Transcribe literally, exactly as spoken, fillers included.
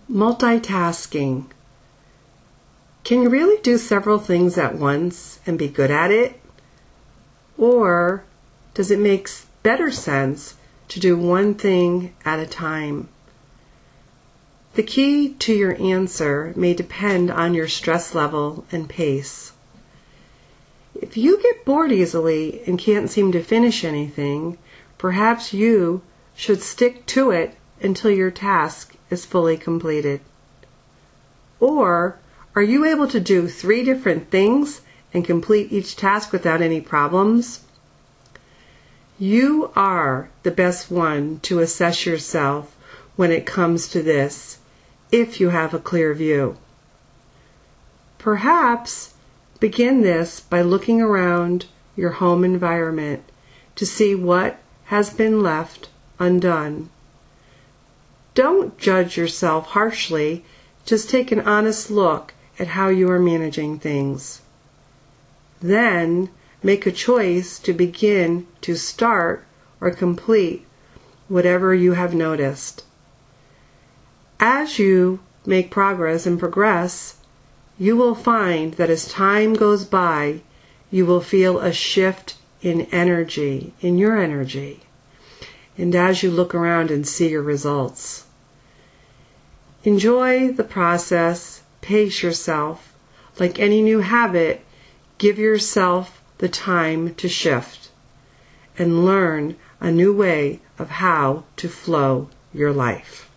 Multitasking. Can you really do several things at once and be good at it? Or does it make better sense to do one thing at a time? The key to your answer may depend on your stress level and pace. If you get bored easily and can't seem to finish anything, perhaps you should stick to it until your task is fully completed. Or are you able to do three different things and complete each task without any problems? You are the best one to assess yourself when it comes to this, if you have a clear view. Perhaps begin this by looking around your home environment to see what has been left undone. Don't judge yourself harshly, just take an honest look at how you are managing things. Then make a choice to begin to start or complete whatever you have noticed. As you make progress and progress, you will find that as time goes by, you will feel a shift in energy, in your energy, and as you look around and see your results. Enjoy the process, pace yourself. Like any new habit, give yourself the time to shift and learn a new way of how to flow your life.